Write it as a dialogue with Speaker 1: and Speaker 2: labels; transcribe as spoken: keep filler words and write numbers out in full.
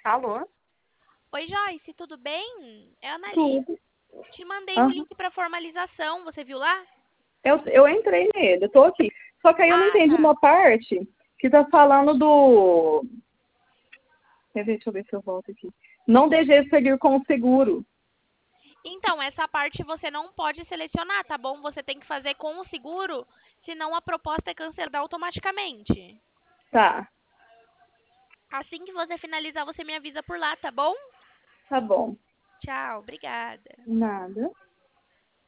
Speaker 1: Alô?
Speaker 2: Oi, Joyce, tudo bem? É a Annalise.
Speaker 1: Tudo.
Speaker 2: Te mandei o
Speaker 1: Aham.
Speaker 2: link para formalização, você viu lá?
Speaker 1: Eu, eu entrei nele, eu tô aqui. Só que aí eu não
Speaker 2: Ah,
Speaker 1: entendi
Speaker 2: tá.
Speaker 1: uma parte que tá falando do. Quer ver? Deixa eu ver se eu volto aqui. Não desejo seguir com o seguro.
Speaker 2: Então, essa parte você não pode selecionar, tá bom? Você tem que fazer com o seguro, senão a proposta é cancelada automaticamente.
Speaker 1: Tá,
Speaker 2: Assim que você finalizar, você me avisa por lá, tá bom?
Speaker 1: tá bom.
Speaker 2: Tchau, obrigada.
Speaker 1: Nada.